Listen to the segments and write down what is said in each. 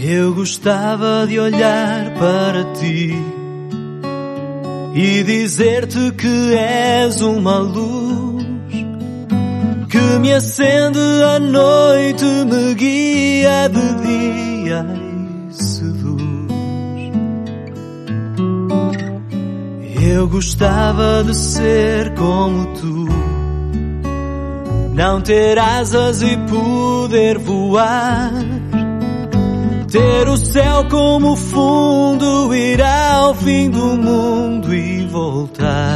Eu gostava de olhar para ti e dizer-te que és uma luz que me acende à noite, me guia de dia e seduz. Eu gostava de ser como tu, não ter asas e poder voar, ter o céu como fundo, ir ao fim do mundo e voltar.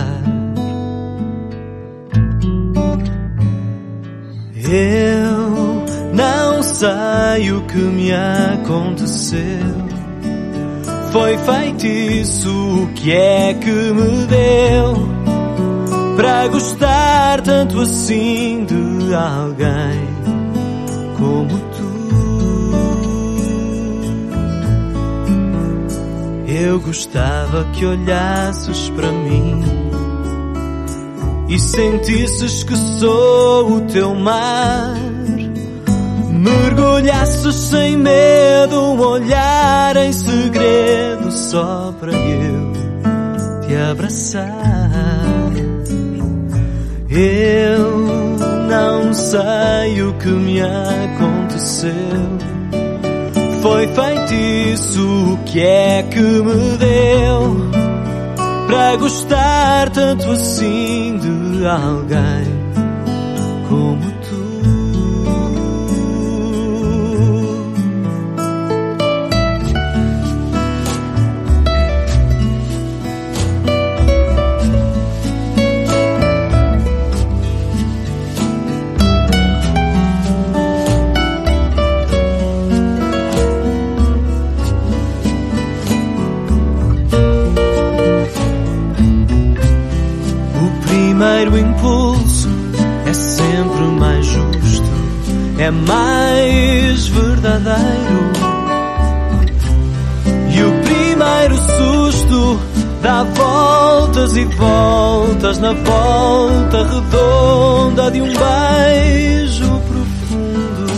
Eu não sei o que me aconteceu, foi feitiço, o que é que me deu para gostar tanto assim de alguém como tu? Eu gostava que olhasses para mim e sentisses que sou o teu mar, mergulhasses sem medo, um olhar em segredo só para eu te abraçar. Eu não sei o que me aconteceu, foi feitiço, o que é que me deu para gostar tanto assim de alguém como tu? O primeiro impulso é sempre mais justo, é mais verdadeiro. E o primeiro susto dá voltas e voltas na volta redonda de um beijo profundo.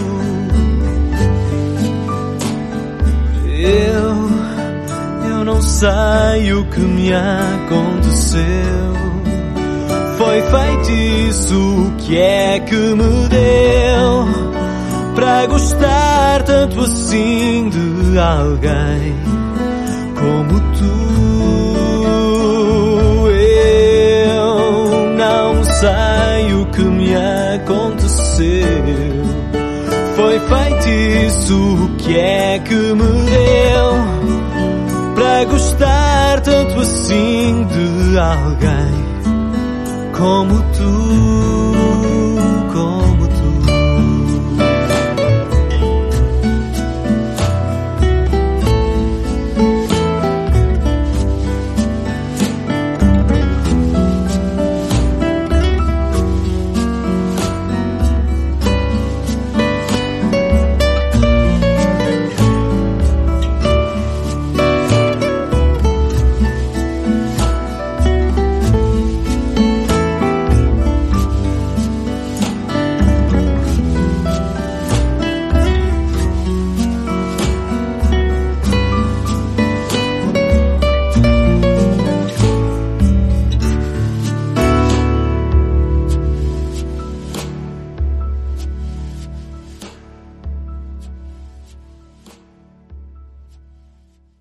Eu não sei o que me aconteceu, foi feitiço, o que é que me deu para gostar tanto assim de alguém como tu? Eu não sei o que me aconteceu, foi feitiço, o que é que me deu para gostar tanto assim de alguém como tu?